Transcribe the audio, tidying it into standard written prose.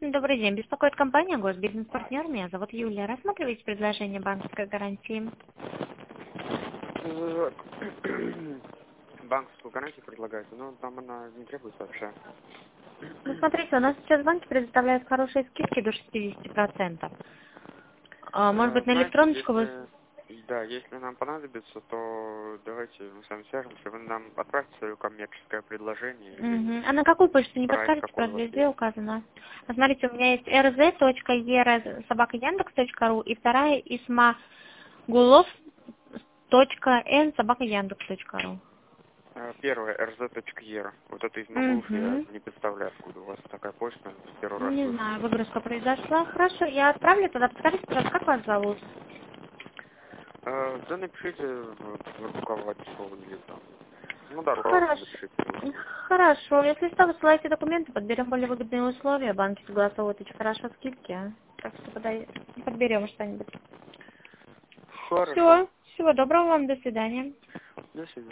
Добрый день. Беспокоит компания Госбизнес-партнер. Меня зовут Юлия. Рассматриваете предложение банковской гарантии? Банковскую гарантию предлагаете, но там она не требуется вообще. Ну, смотрите, у нас сейчас банки предоставляют хорошие скидки до 60%. Может быть, на Знаете, электроночку вы... если нам понадобится, то давайте мы с вами свяжемся. Вы нам отправьте свое коммерческое предложение или А на какую почту не прайс, подскажете? какой у Просто вас везде есть. указано. Смотрите, у меня есть rz.era@yandex.ru и вторая ismagulov.n@yandex.ru. Первое, rz.er. Вот это из Могулов я не представляю, откуда у вас такая почта. Первый раз Не слышу. знаю, выгрузка произошла. Хорошо, я отправлю туда. Подскажите, пожалуйста, как вас зовут? Да напишите в руководитель или там. Ну да, руководитель Хорошо. напишите. Хорошо. Если что, высылайте документы, подберем более выгодные условия. Банки согласовывают очень хорошо скидки. Так что подберем что-нибудь. Хорошо. Все. Всего доброго вам. До свидания. До свидания.